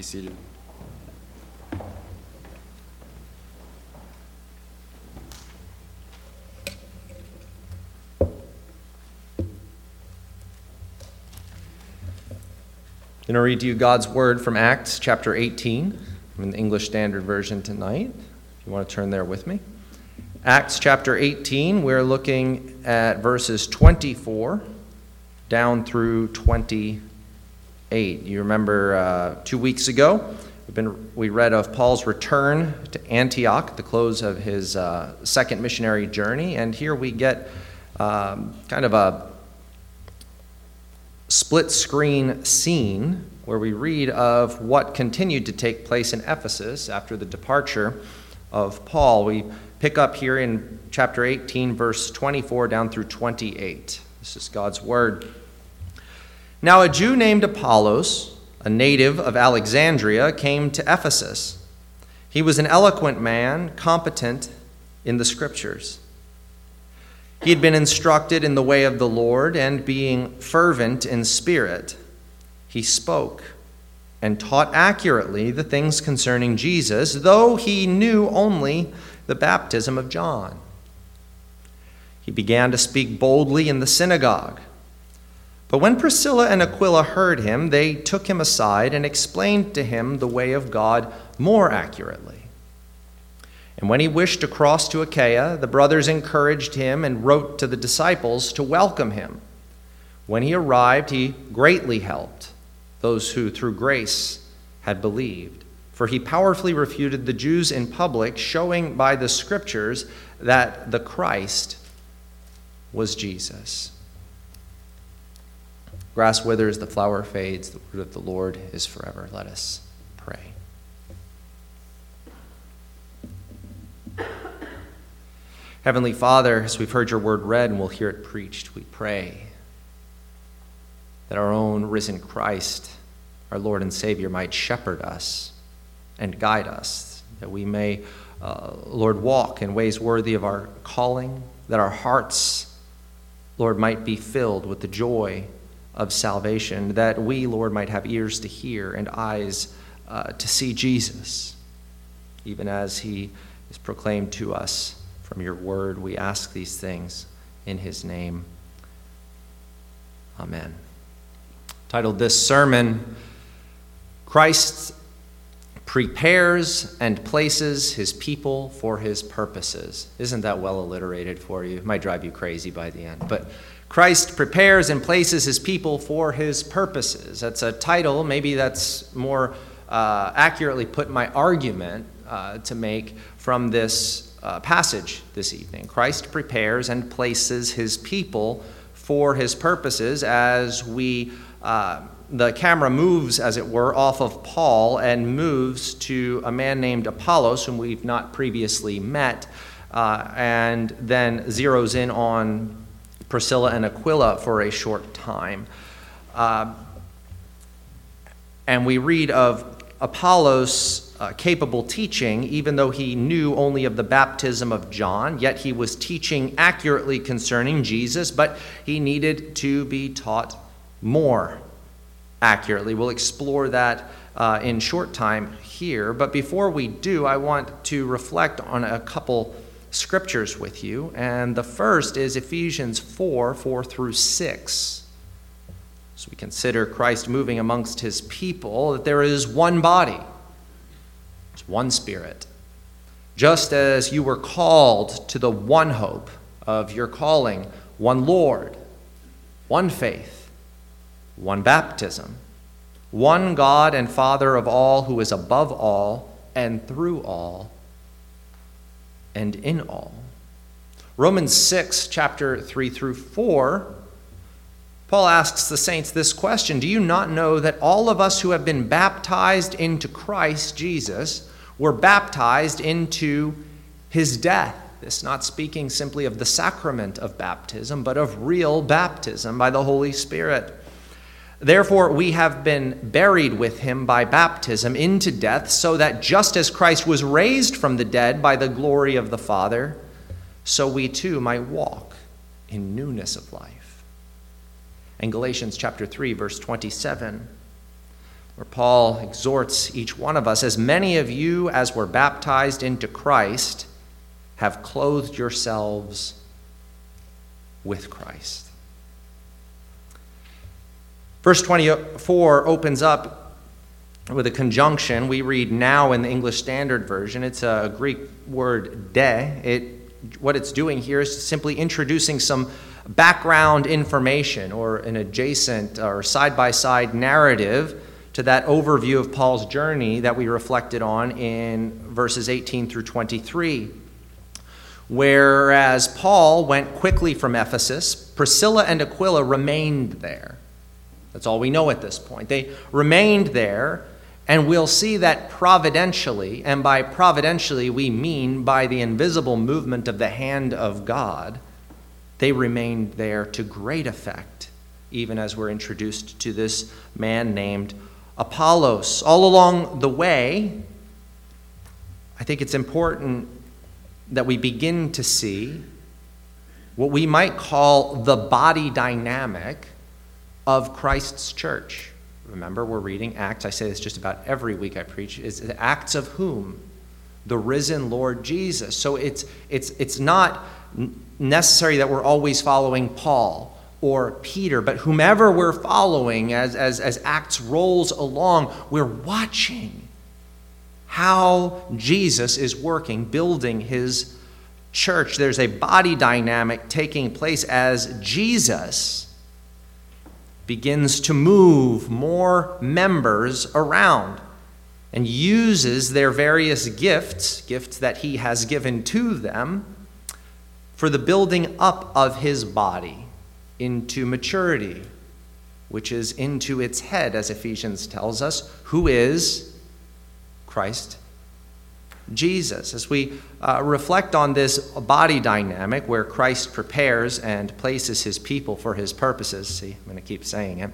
Be seated. I'm going to read to you God's word from Acts chapter 18. I'm in the English Standard Version tonight, if you want to turn there with me. Acts chapter 18, we're looking at verses 24 down through 28. You remember 2 weeks ago, we read of Paul's return to Antioch at the close of his second missionary journey, and here we get kind of a split-screen scene where we read of what continued to take place in Ephesus after the departure of Paul. We pick up here in chapter 18, verse 24 down through 28. This is God's word. Now a Jew named Apollos, a native of Alexandria, came to Ephesus. He was an eloquent man, competent in the Scriptures. He had been instructed in the way of the Lord, and being fervent in spirit, he spoke and taught accurately the things concerning Jesus, though he knew only the baptism of John. He began to speak boldly in the synagogue. But when Priscilla and Aquila heard him, they took him aside and explained to him the way of God more accurately. And when he wished to cross to Achaia, the brothers encouraged him and wrote to the disciples to welcome him. When he arrived, he greatly helped those who through grace had believed, for he powerfully refuted the Jews in public, showing by the Scriptures that the Christ was Jesus. Grass withers, the flower fades, the word of the Lord is forever. Let us pray. Heavenly Father, as we've heard your word read and we'll hear it preached, we pray that our own risen Christ, our Lord and Savior, might shepherd us and guide us, that we may, Lord, walk in ways worthy of our calling, that our hearts, Lord, might be filled with the joy of salvation, that we, Lord, might have ears to hear and eyes to see Jesus, even as he is proclaimed to us from your word. We ask these things in his name. Amen. Titled this sermon, Christ prepares and places his people for his purposes. Isn't that well alliterated for you? It might drive you crazy by the end. But Christ prepares and places his people for his purposes. That's a title. Maybe that's more accurately put my argument to make from this passage this evening. Christ prepares and places his people for his purposes as the camera moves, as it were, off of Paul and moves to a man named Apollos, whom we've not previously met, and then zeroes in on Priscilla and Aquila for a short time. And we read of Apollos' capable teaching, even though he knew only of the baptism of John, yet he was teaching accurately concerning Jesus, but he needed to be taught more accurately. We'll explore that in short time here, but before we do, I want to reflect on a couple scriptures with you, and the first is Ephesians 4 through 6. So we consider Christ moving amongst his people, that there is one body, there's one Spirit. Just as you were called to the one hope of your calling, one Lord, one faith, one baptism, one God and Father of all, who is above all and through all and in all. Romans 6, chapter 3 through 4, Paul asks the saints this question: do you not know that all of us who have been baptized into Christ Jesus were baptized into his death? This not speaking simply of the sacrament of baptism, but of real baptism by the Holy Spirit. Therefore, we have been buried with him by baptism into death, so that just as Christ was raised from the dead by the glory of the Father, so we too might walk in newness of life. In Galatians chapter 3, verse 27, where Paul exhorts each one of us, as many of you as were baptized into Christ have clothed yourselves with Christ. Verse 24 opens up with a conjunction. We read now in the English Standard Version. It's a Greek word de. What it's doing here is simply introducing some background information or an adjacent or side-by-side narrative to that overview of Paul's journey that we reflected on in verses 18 through 23. Whereas Paul went quickly from Ephesus, Priscilla and Aquila remained there. That's all we know at this point. They remained there, and we'll see that providentially, and by providentially we mean by the invisible movement of the hand of God, they remained there to great effect, even as we're introduced to this man named Apollos. All along the way, I think it's important that we begin to see what we might call the body dynamic of Christ's church. Remember, we're reading Acts. I say this just about every week I preach. It's the Acts of whom? The risen Lord Jesus. So it's not necessary that we're always following Paul or Peter, but whomever we're following as Acts rolls along, we're watching how Jesus is working, building his church. There's a body dynamic taking place as Jesus begins to move more members around and uses their various gifts that he has given to them for the building up of his body into maturity, which is into its head, as Ephesians tells us, who is Christ Jesus. As we reflect on this body dynamic where Christ prepares and places his people for his purposes, see, I'm going to keep saying it,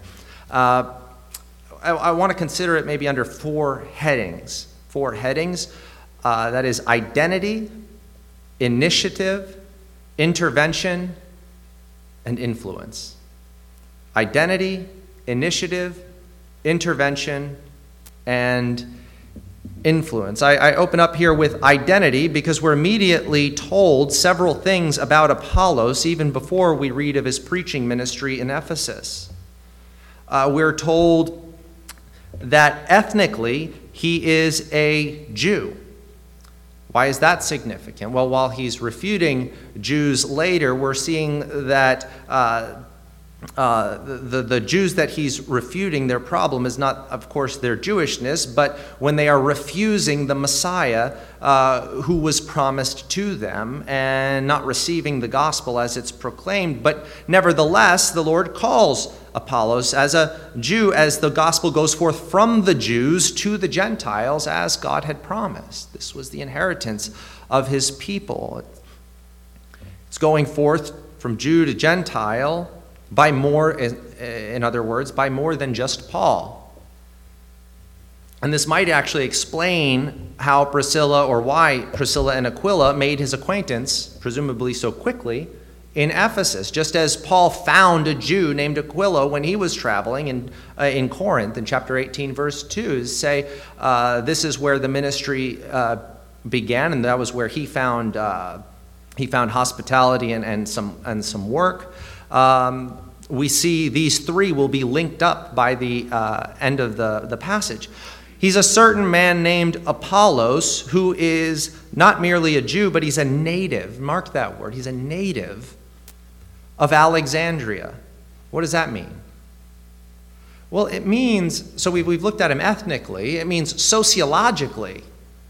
I want to consider it maybe under four headings. That is identity, initiative, intervention, and influence. Identity, initiative, intervention, and influence. I open up here with identity because we're immediately told several things about Apollos even before we read of his preaching ministry in Ephesus. We're told that ethnically he is a Jew. Why is that significant? Well, while he's refuting Jews later, we're seeing that the Jews that he's refuting, their problem is not, of course, their Jewishness, but when they are refusing the Messiah who was promised to them and not receiving the gospel as it's proclaimed. But nevertheless, the Lord calls Apollos as a Jew as the gospel goes forth from the Jews to the Gentiles as God had promised. This was the inheritance of his people. It's going forth from Jew to Gentile by more, in other words, by more than just Paul. And this might actually explain how why Priscilla and Aquila made his acquaintance, presumably so quickly, in Ephesus. Just as Paul found a Jew named Aquila when he was traveling in Corinth in chapter 18, verse 2, say this is where the ministry began, and that was where he found hospitality and some work. We see these three will be linked up by the end of the passage. He's a certain man named Apollos who is not merely a Jew, but he's a native. Mark that word. He's a native of Alexandria. What does that mean? Well, it means, so we've looked at him ethnically, it means sociologically.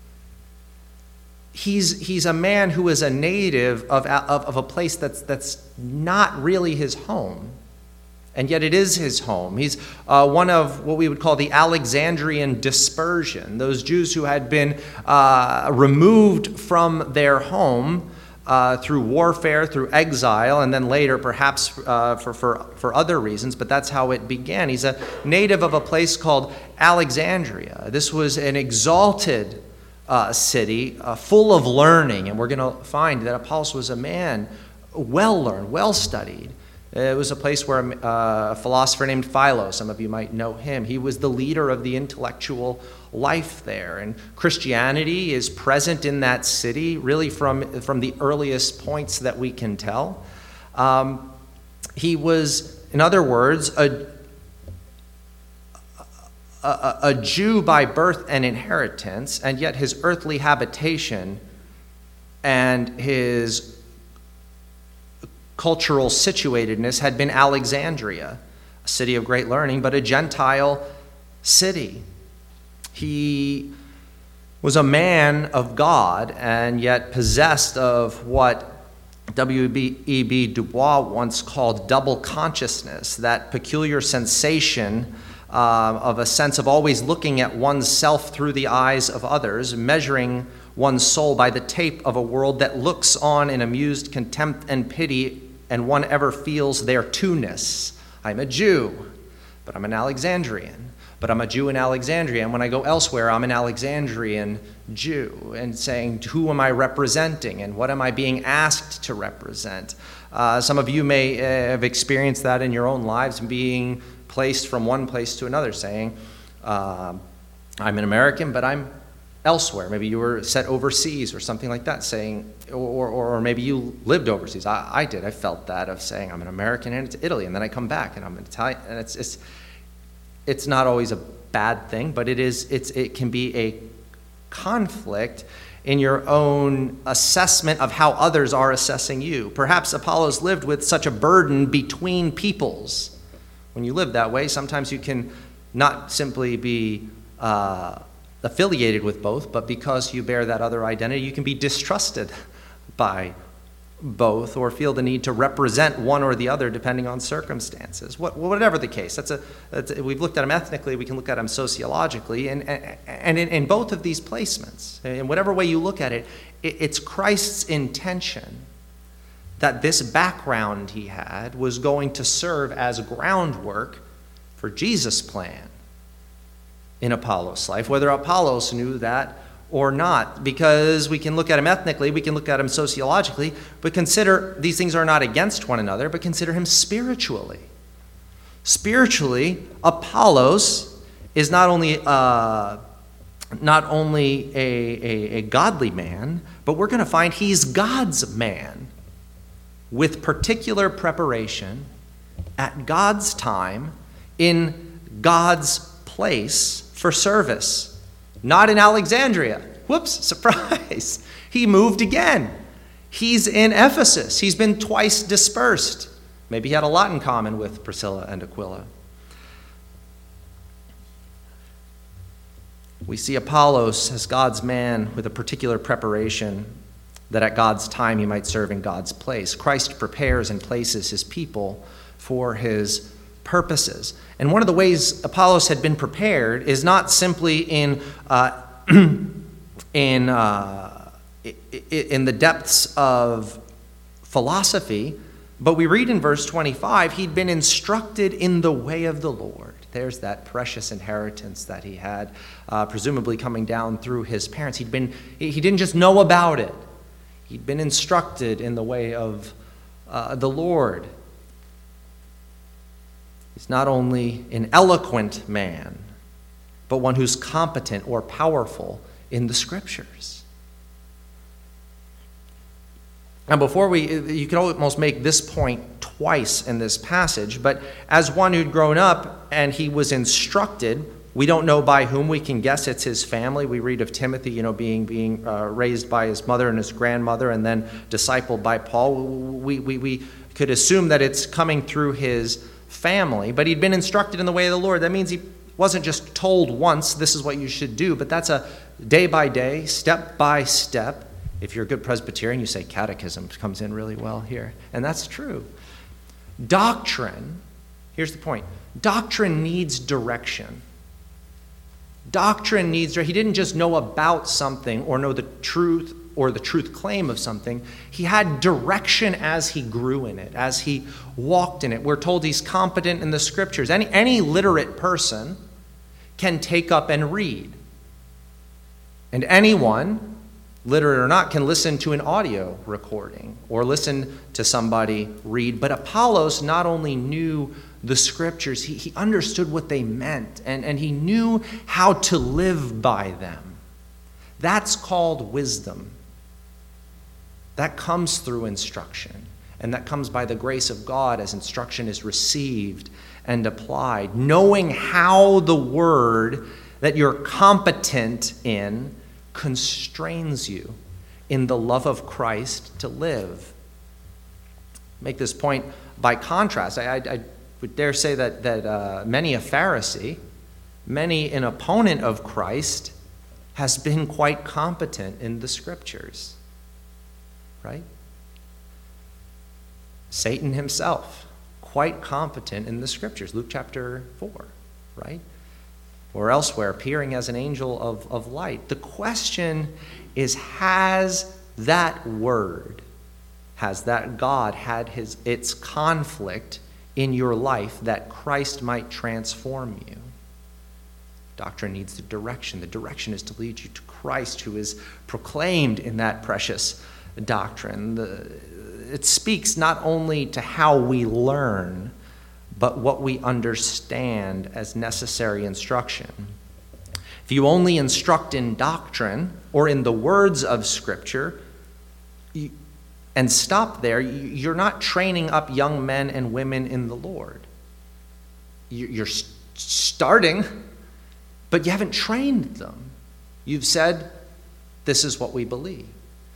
He's a man who is a native of a place that's not really his home, and yet it is his home. He's one of what we would call the Alexandrian dispersion, those Jews who had been removed from their home through warfare, through exile, and then later perhaps for other reasons, but that's how it began. He's a native of a place called Alexandria. This was an exalted city full of learning, and we're going to find that Apollos was a man well-learned, well-studied. It was a place where a philosopher named Philo, some of you might know him, he was the leader of the intellectual life there. And Christianity is present in that city really from the earliest points that we can tell. He was, in other words, a Jew by birth and inheritance, and yet his earthly habitation and his cultural situatedness had been Alexandria, a city of great learning, but a Gentile city. He was a man of God and yet possessed of what W.E.B. Du Bois once called double consciousness, that peculiar sensation of a sense of always looking at oneself through the eyes of others, measuring one's soul by the tape of a world that looks on in amused contempt and pity, and one ever feels their two-ness. I'm a Jew, but I'm an Alexandrian. But I'm a Jew in Alexandria, and when I go elsewhere, I'm an Alexandrian Jew, and saying, who am I representing, and what am I being asked to represent? Some of you may have experienced that in your own lives, being placed from one place to another, saying, I'm an American, but I'm elsewhere. Maybe you were set overseas or something like that, saying, or maybe you lived overseas. I did. I felt that, of saying I'm an American and it's Italy, and then I come back and I'm an Italian, and it's not always a bad thing, but it can be a conflict in your own assessment of how others are assessing you. Perhaps Apollos lived with such a burden between peoples. When you live that way, sometimes you can not simply be affiliated with both, but because you bear that other identity, you can be distrusted by both or feel the need to represent one or the other depending on circumstances. Whatever the case, we've looked at them ethnically, we can look at them sociologically, and in both of these placements, in whatever way you look at it, it's Christ's intention that this background he had was going to serve as groundwork for Jesus' plan in Apollos' life, whether Apollos knew that or not, because we can look at him ethnically, we can look at him sociologically, but consider these things are not against one another, but consider him spiritually. Spiritually, Apollos is not only a godly man, but we're going to find he's God's man with particular preparation at God's time in God's place for service. Not in Alexandria. Whoops, surprise. He moved again. He's in Ephesus. He's been twice dispersed. Maybe he had a lot in common with Priscilla and Aquila. We see Apollos as God's man with a particular preparation that at God's time he might serve in God's place. Christ prepares and places his people for his purposes. And one of the ways Apollos had been prepared is not simply in the depths of philosophy, but we read in verse 25, he'd been instructed in the way of the Lord. There's that precious inheritance that he had, presumably coming down through his parents. He didn't just know about it. He'd been instructed in the way of the Lord. He's not only an eloquent man, but one who's competent or powerful in the Scriptures. Now, you can almost make this point twice in this passage, but as one who'd grown up and he was instructed, we don't know by whom, we can guess it's his family. We read of Timothy, being raised by his mother and his grandmother and then discipled by Paul. We could assume that it's coming through his family, but he'd been instructed in the way of the Lord. That means he wasn't just told once, this is what you should do, but that's a day by day, step by step. If you're a good Presbyterian, you say catechism comes in really well here, and that's true. Doctrine, here's the point, doctrine needs direction. Doctrine needs, he didn't just know about something or know the truth or the truth claim of something. He had direction as he grew in it, as he walked in it. We're told he's competent in the Scriptures. Any literate person can take up and read. And anyone literate or not, can listen to an audio recording or listen to somebody read. But Apollos not only knew the scriptures, he understood what they meant, and he knew how to live by them. That's called wisdom. That comes through instruction, and that comes by the grace of God as instruction is received and applied. Knowing how the word that you're competent in constrains you in the love of Christ to live. Make this point by contrast. I would dare say that many a Pharisee, many an opponent of Christ, has been quite competent in the scriptures. Right? Satan himself, quite competent in the scriptures. Luke chapter 4, right? Or elsewhere, appearing as an angel of light. The question is, has that word, has that God had its conflict in your life that Christ might transform you? Doctrine needs the direction. The direction is to lead you to Christ, who is proclaimed in that precious doctrine. It speaks not only to how we learn, but what we understand as necessary instruction. If you only instruct in doctrine or in the words of Scripture and stop there, you're not training up young men and women in the Lord. You're starting, but you haven't trained them. You've said, this is what we believe.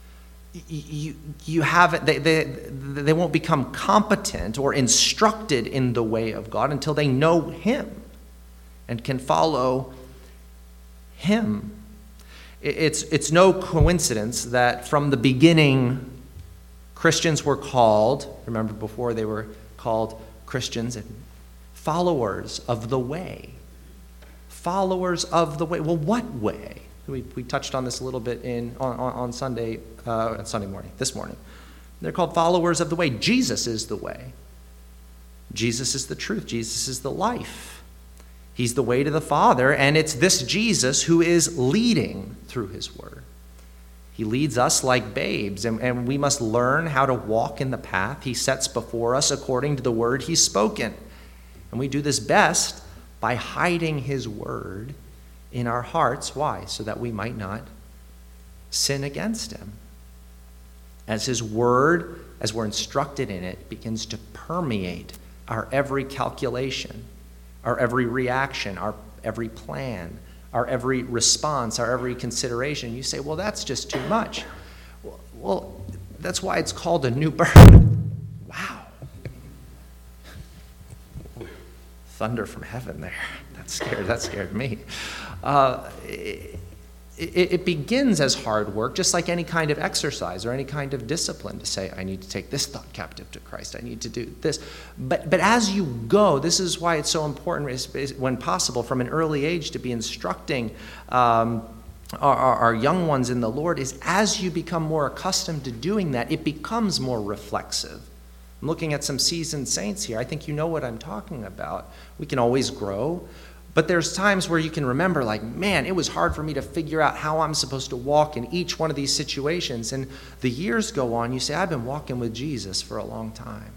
You haven't. They won't become competent or instructed in the way of God until they know Him and can follow Him. It's no coincidence that from the beginning Christians were called. Remember, before they were called Christians, and followers of the way. Followers of the way. Well, what way? We touched on this a little bit on Sunday morning, this morning. They're called followers of the way. Jesus is the way. Jesus is the truth. Jesus is the life. He's the way to the Father, and it's this Jesus who is leading through His word. He leads us like babes, and we must learn how to walk in the path He sets before us according to the word He's spoken. And we do this best by hiding His word in our hearts. Why? So that we might not sin against Him. As His word, as we're instructed in it, begins to permeate our every calculation, our every reaction, our every plan, our every response, our every consideration. You say, well, that's just too much. Well, that's why it's called a new birth. Wow. Thunder from heaven there. That scared me. It begins as hard work, just like any kind of exercise or any kind of discipline, to say, I need to take this thought captive to Christ. I need to do this. But as you go, this is why it's so important, when possible, from an early age, to be instructing our young ones in the Lord, is as you become more accustomed to doing that, it becomes more reflexive. I'm looking at some seasoned saints here. I think you know what I'm talking about. We can always grow. But there's times where you can remember, like, man, it was hard for me to figure out how I'm supposed to walk in each one of these situations. And the years go on, you say, I've been walking with Jesus for a long time.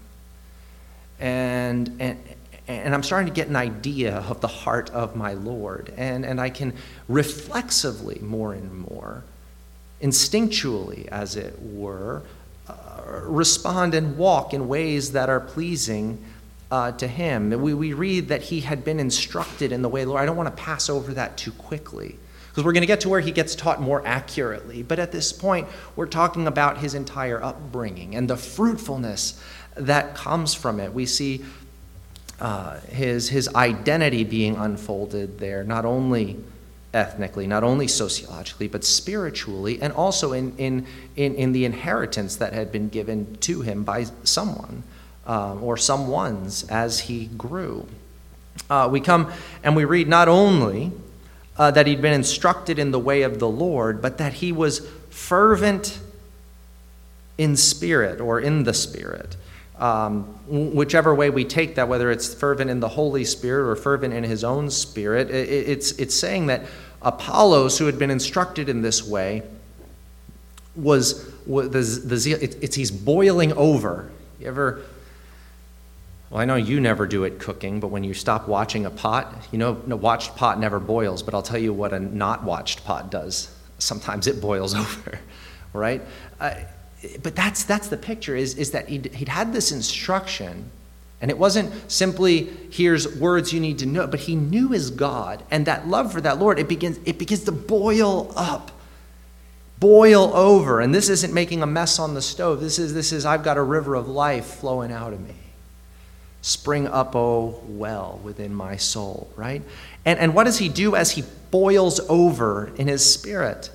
And I'm starting to get an idea of the heart of my Lord. And I can reflexively, more and more, instinctually, as it were, respond and walk in ways that are pleasing to Him. We read that He had been instructed in the way of the Lord. I don't want to pass over that too quickly, because we're going to get to where He gets taught more accurately. But at this point, we're talking about His entire upbringing and the fruitfulness that comes from it. We see His identity being unfolded there, not only ethnically, not only sociologically, but spiritually, and also in the inheritance that had been given to Him by someone. Or someone's as He grew. We come and we read not only that He'd been instructed in the way of the Lord, but that He was fervent in spirit or in the Spirit. Whichever way we take that, whether it's fervent in the Holy Spirit or fervent in His own Spirit, it's saying that Apollos, who had been instructed in this way, the zeal. He's boiling over. You ever? Well, I know you never do it cooking, but when you stop watching a pot, a watched pot never boils. But I'll tell you what a not watched pot does. Sometimes it boils over, right? But that's the picture. Is that he'd had this instruction. And it wasn't simply, here's words you need to know, but he knew his God. And that love for that Lord, it begins to boil up, boil over. And this isn't making a mess on the stove. This is I've got a river of life flowing out of me. Spring up, oh well, within my soul, right? And what does he do as he boils over in his spirit?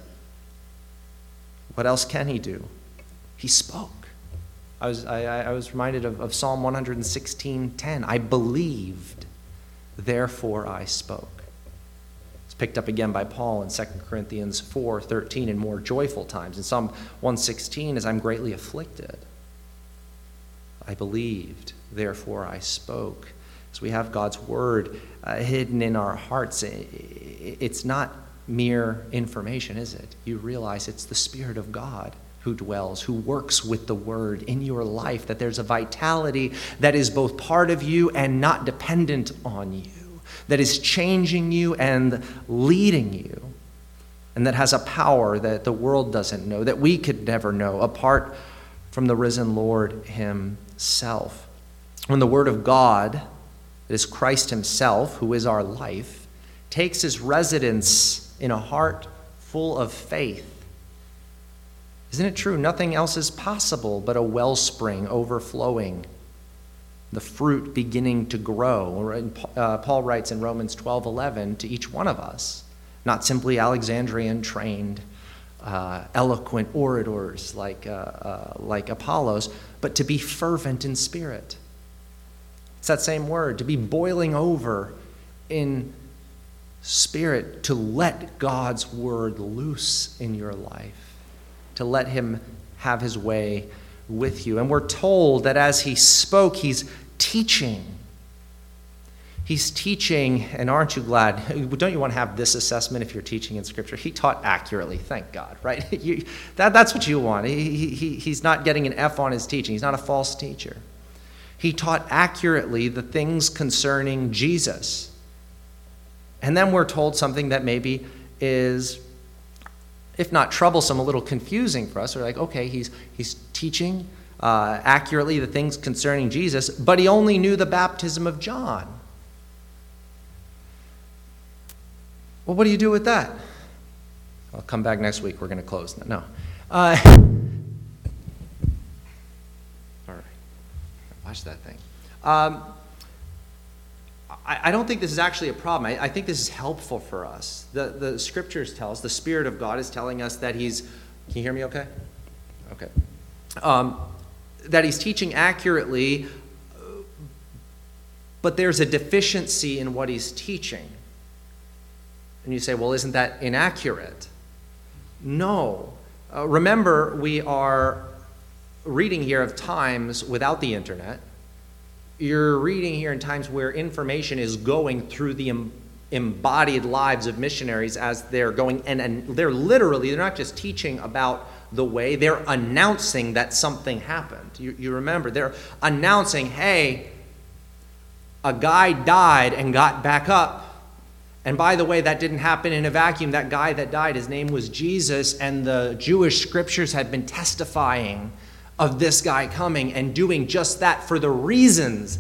What else can he do? He spoke. I was reminded of Psalm 116:10. I believed, therefore I spoke. It's picked up again by Paul in 2 Corinthians 4:13 in more joyful times. In Psalm 116, as I'm greatly afflicted. I believed, therefore I spoke. So we have God's word hidden in our hearts. It's not mere information, is it? You realize it's the Spirit of God who dwells, who works with the word in your life, that there's a vitality that is both part of you and not dependent on you, that is changing you and leading you, and that has a power that the world doesn't know, that we could never know apart from the risen Lord himself. When the word of God, that is Christ himself, who is our life, takes his residence in a heart full of faith, isn't it true? Nothing else is possible but a wellspring overflowing, the fruit beginning to grow. Paul writes in Romans 12:11 to each one of us, not simply Alexandrian trained, eloquent orators like Apollos, but to be fervent in spirit. It's that same word, to be boiling over in spirit, to let God's word loose in your life, to let him have his way with you. And we're told that as he spoke, he's teaching. He's teaching, and aren't you glad? Don't you want to have this assessment if you're teaching in Scripture? He taught accurately, thank God, right? That's what you want. He's not getting an F on his teaching. He's not a false teacher. He taught accurately the things concerning Jesus. And then we're told something that maybe is, if not troublesome, a little confusing for us. We're like, okay, he's teaching accurately the things concerning Jesus, but he only knew the baptism of John. Well, what do you do with that? I'll come back next week. We're going to close. No. All right. Watch that thing. I don't think this is actually a problem. I think this is helpful for us. The scriptures tell us, the Spirit of God is telling us that he's, can you hear me okay? Okay. That he's teaching accurately, but there's a deficiency in what he's teaching. And you say, well, isn't that inaccurate? No. Remember, we are reading here of times without the internet. You're reading here in times where information is going through the embodied lives of missionaries as they're going, and they're not just teaching about the way, they're announcing that something happened. You remember, they're announcing, hey, a guy died and got back up. And by the way, that didn't happen in a vacuum. That guy that died, his name was Jesus, and the Jewish scriptures had been testifying of this guy coming and doing just that for the reasons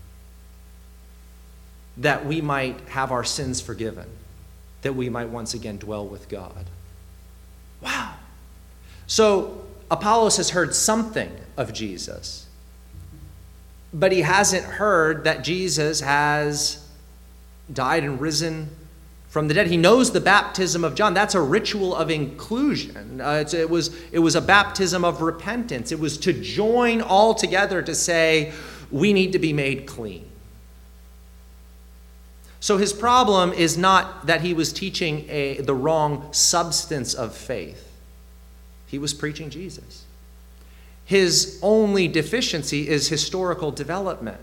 that we might have our sins forgiven, that we might once again dwell with God. Wow. So Apollos has heard something of Jesus, but he hasn't heard that Jesus has died and risen from the dead. He knows the baptism of John. That's a ritual of inclusion. It was a baptism of repentance. It was to join all together to say, we need to be made clean. So his problem is not that he was teaching the wrong substance of faith. He was preaching Jesus. His only deficiency is historical development.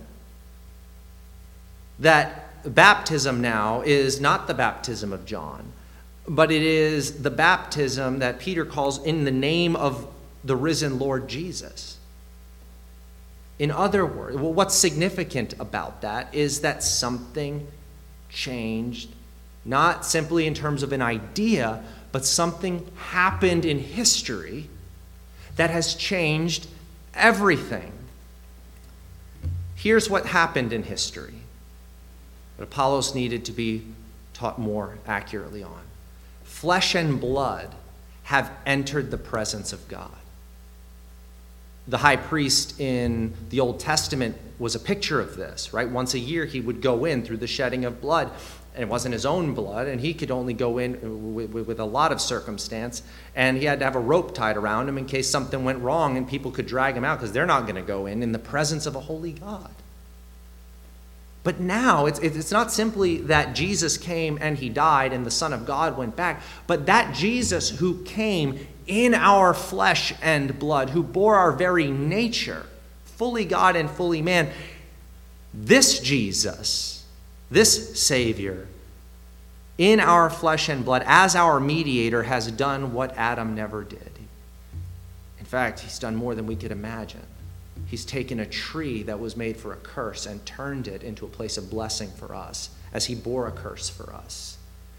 That baptism now is not the baptism of John, but it is the baptism that Peter calls in the name of the risen Lord Jesus. In other words, what's significant about that is that something changed, not simply in terms of an idea, but something happened in history that has changed everything. Here's what happened in history that Apollos needed to be taught more accurately on. Flesh and blood have entered the presence of God. The high priest in the Old Testament was a picture of this, right? Once a year he would go in through the shedding of blood, and it wasn't his own blood, and he could only go in with a lot of circumstance, and he had to have a rope tied around him in case something went wrong and people could drag him out, because they're not going to go in the presence of a holy God. But now, it's not simply that Jesus came and he died and the Son of God went back, but that Jesus who came in our flesh and blood, who bore our very nature, fully God and fully man, this Jesus, this Savior, in our flesh and blood, as our mediator, has done what Adam never did. In fact, he's done more than we could imagine. He's taken a tree that was made for a curse and turned it into a place of blessing for us, as he bore a curse for us,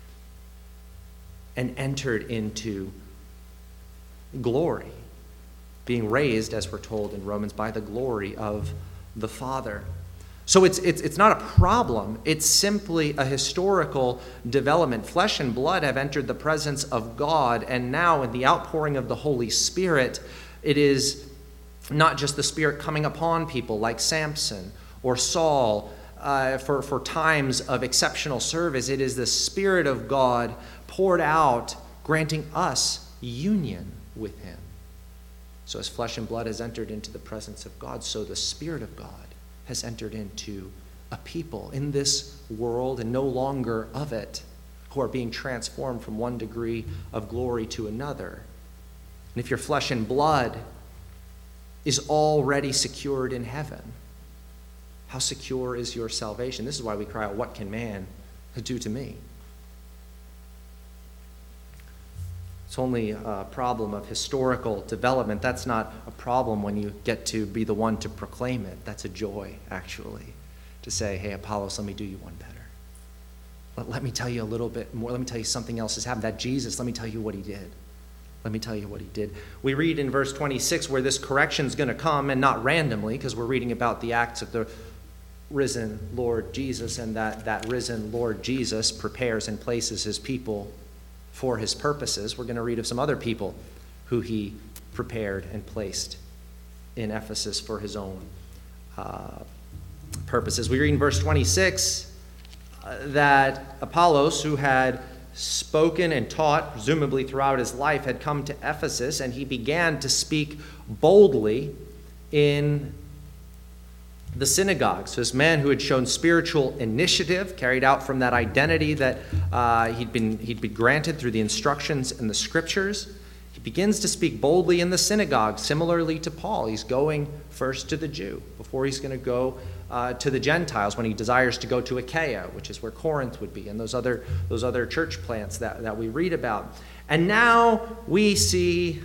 and entered into glory, being raised, as we're told in Romans, by the glory of the Father. So it's not a problem. It's simply a historical development. Flesh and blood have entered the presence of God, and now in the outpouring of the Holy Spirit, it is not just the Spirit coming upon people like Samson or Saul for times of exceptional service. It is the Spirit of God poured out, granting us union with him. So as flesh and blood has entered into the presence of God, so the Spirit of God has entered into a people in this world and no longer of it, who are being transformed from one degree of glory to another. And if your flesh and blood is already secured in heaven, how secure is your salvation? This is why we cry out, what can man do to me? It's only a problem of historical development. That's not a problem when you get to be the one to proclaim it. That's a joy, actually, to say, hey, Apollos, let me do you one better. Let me tell you a little bit more. Let me tell you something else has happened. That Jesus, let me tell you what he did. Let me tell you what he did. We read in verse 26 where this correction is going to come, and not randomly, because we're reading about the acts of the risen Lord Jesus, and that risen Lord Jesus prepares and places his people for his purposes. We're going to read of some other people who he prepared and placed in Ephesus for his own purposes. We read in verse 26 that Apollos, who had spoken and taught, presumably throughout his life, had come to Ephesus, and he began to speak boldly in the synagogue. So this man who had shown spiritual initiative, carried out from that identity that he'd been granted through the instructions in the scriptures, he begins to speak boldly in the synagogue, similarly to Paul. He's going first to the Jew before he's going to go to the Gentiles when he desires to go to Achaia, which is where Corinth would be, and those other church plants that we read about. And now we see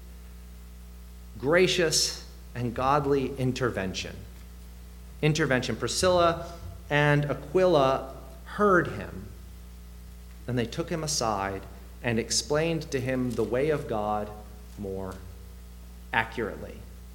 gracious and godly intervention. Priscilla and Aquila heard him, and they took him aside and explained to him the way of God more accurately.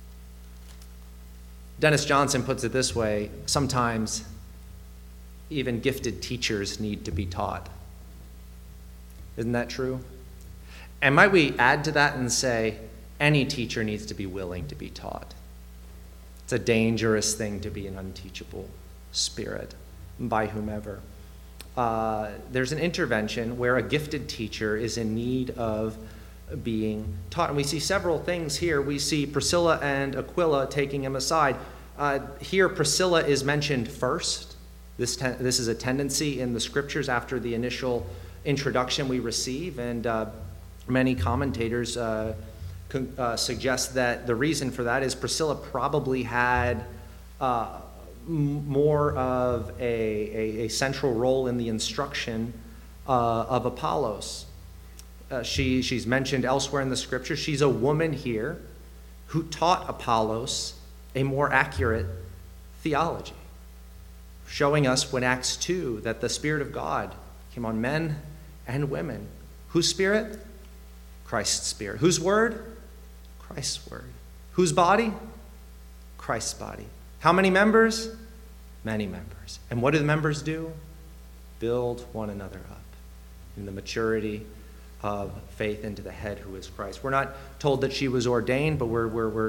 Dennis Johnson puts it this way: sometimes even gifted teachers need to be taught. Isn't that true? And might we add to that and say, any teacher needs to be willing to be taught. It's a dangerous thing to be an unteachable spirit by whomever. There's an intervention where a gifted teacher is in need of being taught. And we see several things here. We see Priscilla and Aquila taking him aside. Here, Priscilla is mentioned first. This is a tendency in the scriptures after the initial introduction we receive, and many commentators suggest that the reason for that is Priscilla probably had more of a central role in the instruction of Apollos. She's mentioned elsewhere in the scripture. She's a woman here who taught Apollos a more accurate theology, showing us when Acts 2 that the Spirit of God came on men and women. Whose Spirit? Christ's Spirit. Whose word? Christ's word. Whose body? Christ's body. How many members? Many members. And what do the members do? Build one another up in the maturity of faith into the head, who is Christ. We're not told that she was ordained, but we're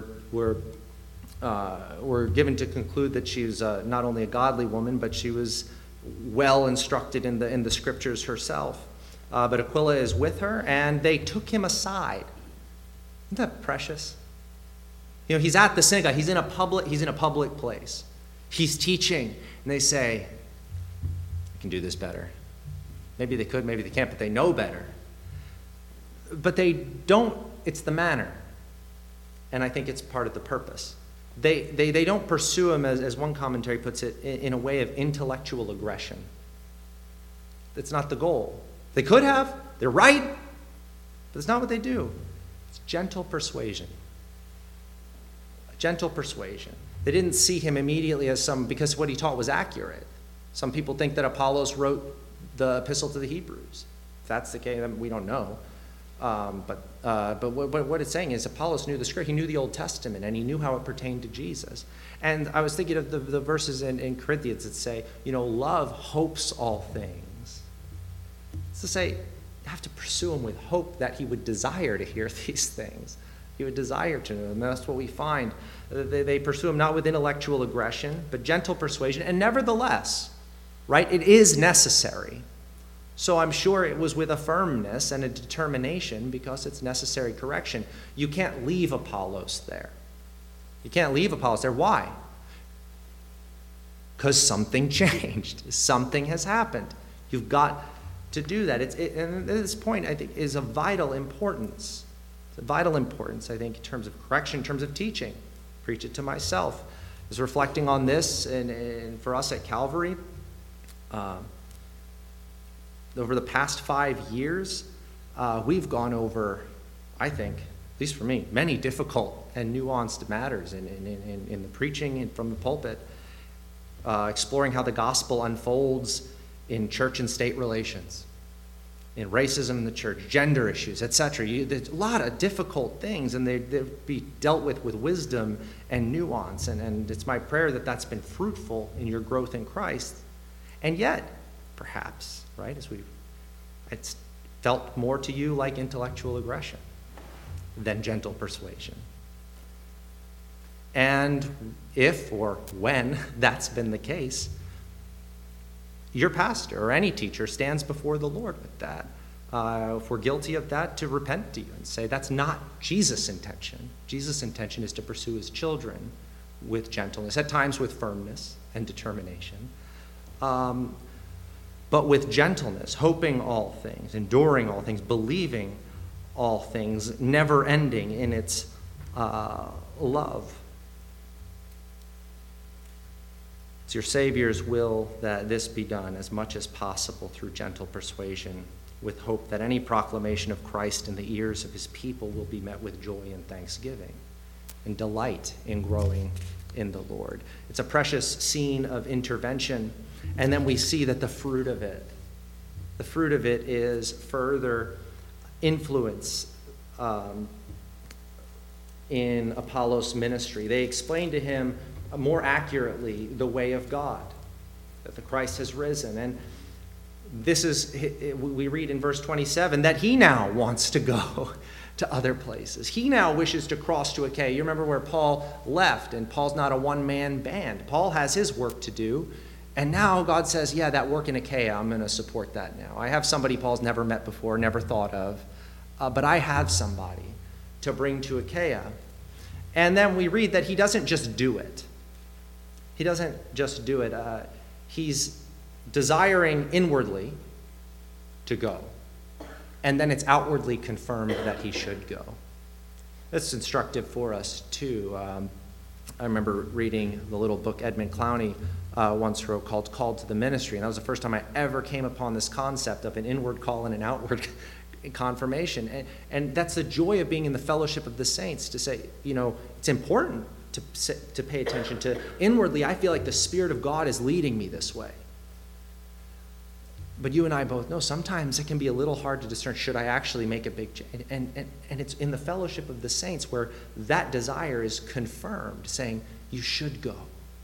given to conclude that she was not only a godly woman, but she was well instructed in the scriptures herself. But Aquila is with her, and they took him aside. Isn't that precious? You know, he's at the synagogue. He's in a public place. He's teaching, and they say, "I can do this better." Maybe they could, maybe they can't, but they know better. But they don't. It's the manner, and I think it's part of the purpose. They don't pursue him, as one commentary puts it, in a way of intellectual aggression. That's not the goal. They could have. They're right. But it's not what they do. It's gentle persuasion. Gentle persuasion. They didn't see him immediately as because what he taught was accurate. Some people think that Apollos wrote the epistle to the Hebrews. If that's the case, we don't know. But what it's saying is Apollos knew the script. He knew the Old Testament, and he knew how it pertained to Jesus. And I was thinking of the verses in Corinthians that say, love hopes all things. It's to say, you have to pursue him with hope that he would desire to hear these things. He would desire to know them. That's what we find. They pursue him not with intellectual aggression, but gentle persuasion. And nevertheless, right, it is necessary. So I'm sure it was with a firmness and a determination, because it's necessary correction. You can't leave Apollos there. You can't leave Apollos there. Why? Because something changed. Something has happened. You've got to do that. And this point, I think, is of vital importance. It's of vital importance, I think, in terms of correction, in terms of teaching. Preach it to myself. I was reflecting on this, and for us at Calvary, over the past 5 years, we've gone over, I think, at least for me, many difficult and nuanced matters in the preaching and from the pulpit, exploring how the gospel unfolds in church and state relations, in racism in the church, gender issues, etc. There's a lot of difficult things, and they'll be dealt with wisdom and nuance, and it's my prayer that that's been fruitful in your growth in Christ. And yet, perhaps, right, it's felt more to you like intellectual aggression than gentle persuasion. And if or when that's been the case, your pastor or any teacher stands before the Lord with that. If we're guilty of that, to repent to you and say that's not Jesus' intention. Jesus' intention is to pursue his children with gentleness, at times with firmness and determination, but with gentleness, hoping all things, enduring all things, believing all things, never ending in its love. It's your Savior's will that this be done as much as possible through gentle persuasion, with hope that any proclamation of Christ in the ears of his people will be met with joy and thanksgiving and delight in growing in the Lord. It's a precious scene of intervention, and then we see that the fruit of it is further influence in Apollos' ministry. They explain to him more accurately the way of God, that the Christ has risen. And this is, we read in verse 27, that he now wants to go to other places. He now wishes to cross to Achaia. You remember where Paul left, and Paul's not a one-man band. Paul has his work to do, and now God says, yeah, that work in Achaia, I'm going to support that now. I have somebody Paul's never met before, never thought of, but I have somebody to bring to Achaia. And then we read that he doesn't just do it. He doesn't just do it. He's desiring inwardly to go. And then it's outwardly confirmed that he should go. That's instructive for us, too. I remember reading the little book Edmund Clowney once wrote called Called to the Ministry. And that was the first time I ever came upon this concept of an inward call and an confirmation. And that's the joy of being in the fellowship of the saints, to say, it's important to pay attention to. Inwardly, I feel like the Spirit of God is leading me this way. But you and I both know sometimes it can be a little hard to discern, should I actually make a big change? And it's in the fellowship of the saints where that desire is confirmed, saying, you should go.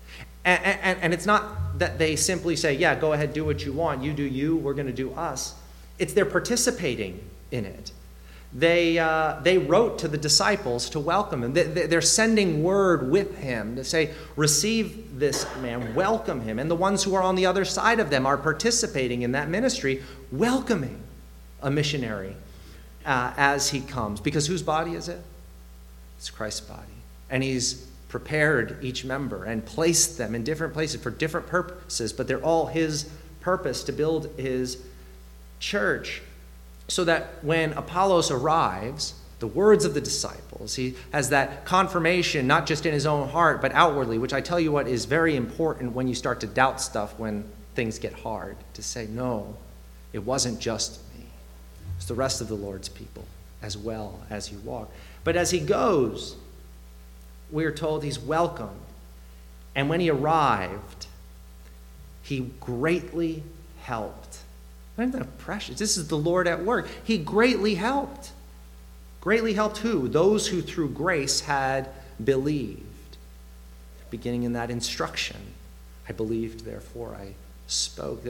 And it's not that they simply say, yeah, go ahead, do what you want. You do you, we're going to do us. It's they're participating in it. They wrote to the disciples to welcome him. They're sending word with him to say, receive this man, welcome him. And the ones who are on the other side of them are participating in that ministry, welcoming a missionary as he comes. Because whose body is it? It's Christ's body. And he's prepared each member and placed them in different places for different purposes, but they're all his purpose to build his church. So that when Apollos arrives, the words of the disciples, he has that confirmation, not just in his own heart, but outwardly, which I tell you what is very important when you start to doubt stuff when things get hard, to say, no, it wasn't just me. It's the rest of the Lord's people as well as he walked. But as he goes, we're told he's welcomed. And when he arrived, he greatly helped. Isn't that precious? This is the Lord at work. He greatly helped. Greatly helped who? Those who through grace had believed. Beginning in that instruction, I believed, therefore I spoke.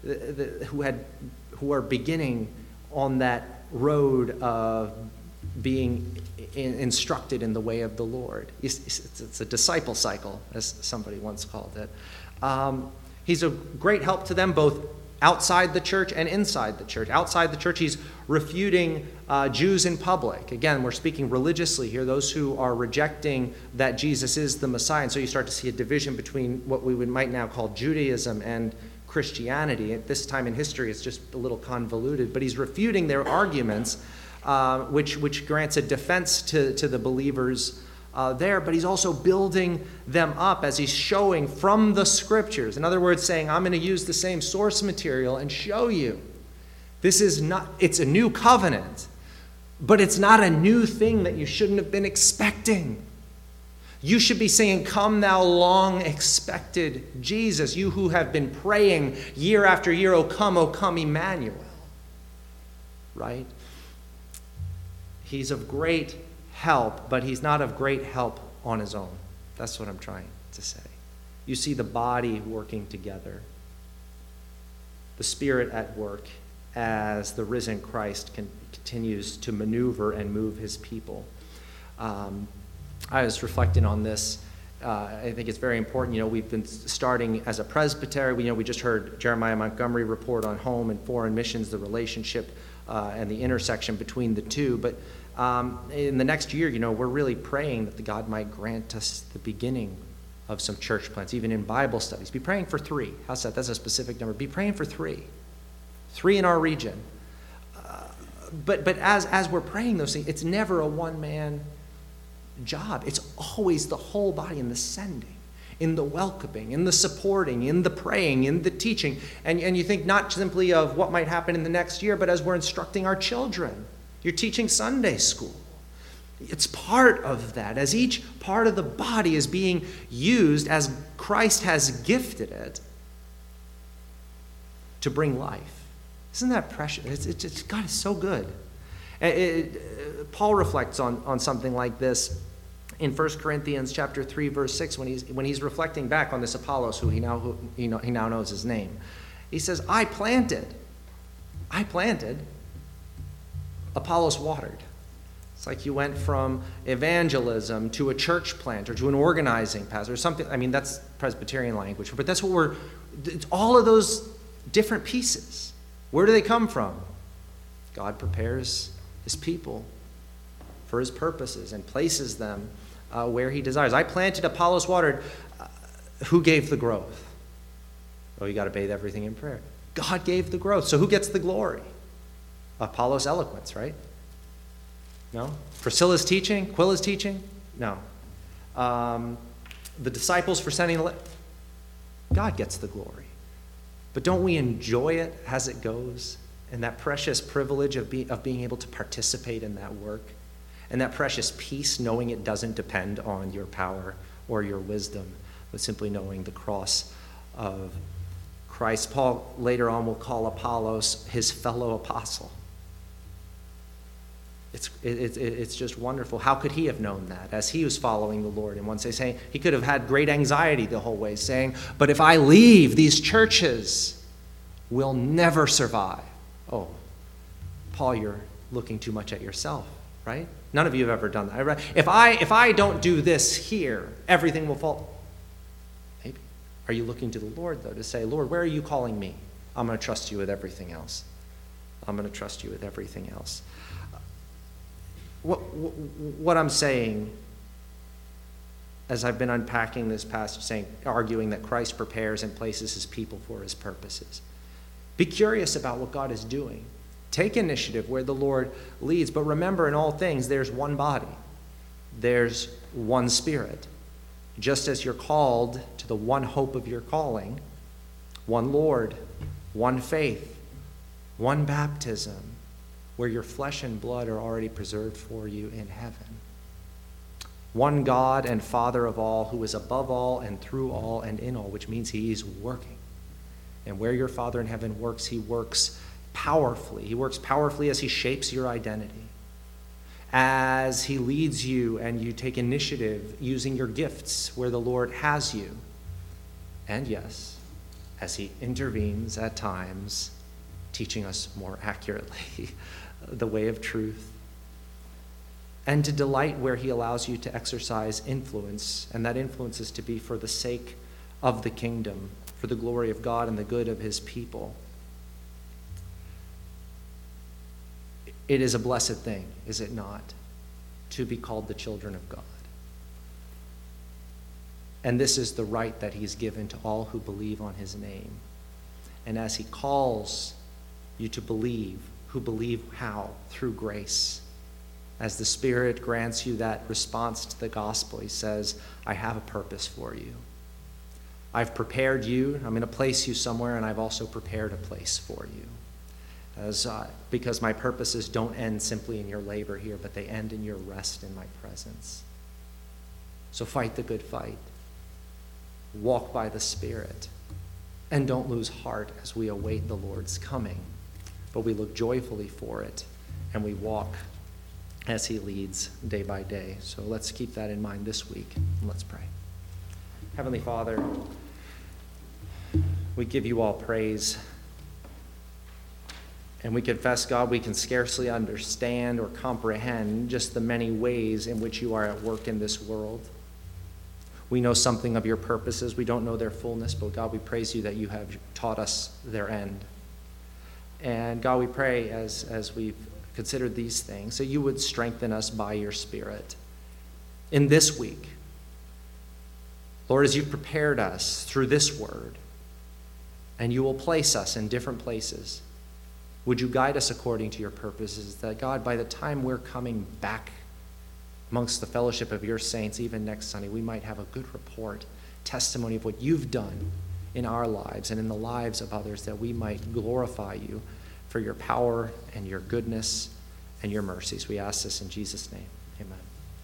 Who are beginning on that road of being instructed in the way of the Lord. It's a disciple cycle, as somebody once called it. He's a great help to them, both outside the church and inside the church. Outside the church, he's refuting Jews in public. Again, we're speaking religiously here, those who are rejecting that Jesus is the Messiah. And so you start to see a division between what we might now call Judaism and Christianity. At this time in history, it's just a little convoluted. But he's refuting their arguments, which grants a defense to the believers there, but he's also building them up as he's showing from the scriptures. In other words, saying, I'm going to use the same source material and show you. This is not, it's a new covenant, but it's not a new thing that you shouldn't have been expecting. You should be saying, come thou long expected Jesus, you who have been praying year after year, O come, Emmanuel. Right? He's of great help, but he's not of great help on his own. That's what I'm trying to say. You see the body working together, the Spirit at work as the risen Christ continues to maneuver and move his people. I was reflecting on this. I think it's very important. We've been starting as a presbytery. We just heard Jeremiah Montgomery report on home and foreign missions, the relationship and the intersection between the two. But in the next year, we're really praying that God might grant us the beginning of some church plants, even in Bible studies. Be praying for 3. How's that? That's a specific number. Be praying for 3. 3 in our region. But as we're praying those things, it's never a one-man job. It's always the whole body in the sending, in the welcoming, in the supporting, in the praying, in the teaching. And you think not simply of what might happen in the next year, but as we're instructing our children. You're teaching Sunday school. It's part of that. As each part of the body is being used as Christ has gifted it to bring life. Isn't that precious? God is so good. Paul reflects on something like this in 1 Corinthians chapter 3, verse 6, when he's reflecting back on this Apollos, who he now knows his name. He says, I planted. Apollos watered. It's like you went from evangelism to a church plant or to an organizing pastor or something. I mean, that's Presbyterian language, but that's what it's all of those different pieces. Where do they come from? God prepares his people for his purposes and places them where he desires. I planted, Apollos watered. Who gave the growth? Oh, you got to bathe everything in prayer. God gave the growth. So who gets the glory? Apollos' eloquence, right? No? Priscilla's teaching? Aquila's teaching? No. The disciples for sending the God gets the glory. But don't we enjoy it as it goes and that precious privilege of being able to participate in that work, and that precious peace knowing it doesn't depend on your power or your wisdom, but simply knowing the cross of Christ. Paul later on will call Apollos his fellow apostle. It's just wonderful. How could he have known that as he was following the Lord? And once they say he could have had great anxiety the whole way, saying, but if I leave, these churches will never survive. Oh, Paul, you're looking too much at yourself, right? None of you have ever done that. Right? If I don't do this here, everything will fall. Maybe. Are you looking to the Lord, though, to say, Lord, where are you calling me? I'm going to trust you with everything else. I'm going to trust you with everything else. What I'm saying, as I've been unpacking this passage, arguing that Christ prepares and places his people for his purposes. Be curious about what God is doing. Take initiative where the Lord leads. But remember, in all things, there's one body. There's one Spirit. Just as you're called to the one hope of your calling, one Lord, one faith, one baptism, where your flesh and blood are already preserved for you in heaven. One God and Father of all, who is above all and through all and in all, which means he is working. And where your Father in heaven works, he works powerfully. He works powerfully as he shapes your identity, as he leads you and you take initiative using your gifts where the Lord has you. And yes, as he intervenes at times, teaching us more accurately the way of truth, and to delight where he allows you to exercise influence, and that influence is to be for the sake of the kingdom, for the glory of God and the good of his people. It is a blessed thing, is it not, to be called the children of God. And this is the right that he's given to all who believe on his name. And as he calls you to believe, who believe how? Through grace. As the Spirit grants you that response to the gospel, he says, I have a purpose for you. I've prepared you. I'm going to place you somewhere, and I've also prepared a place for you. Because my purposes don't end simply in your labor here, but they end in your rest in my presence. So fight the good fight. Walk by the Spirit. And don't lose heart as we await the Lord's coming. But we look joyfully for it, and we walk as he leads day by day. So let's keep that in mind this week, and let's pray. Heavenly Father, we give you all praise. And we confess, God, we can scarcely understand or comprehend just the many ways in which you are at work in this world. We know something of your purposes. We don't know their fullness, but God, we praise you that you have taught us their end. And God, we pray as we've considered these things, that you would strengthen us by your Spirit in this week. Lord, as you've prepared us through this word, and you will place us in different places, would you guide us according to your purposes, that God, by the time we're coming back amongst the fellowship of your saints, even next Sunday, we might have a good report, testimony of what you've done in our lives and in the lives of others, that we might glorify you for your power and your goodness and your mercies. We ask this in Jesus' name. Amen.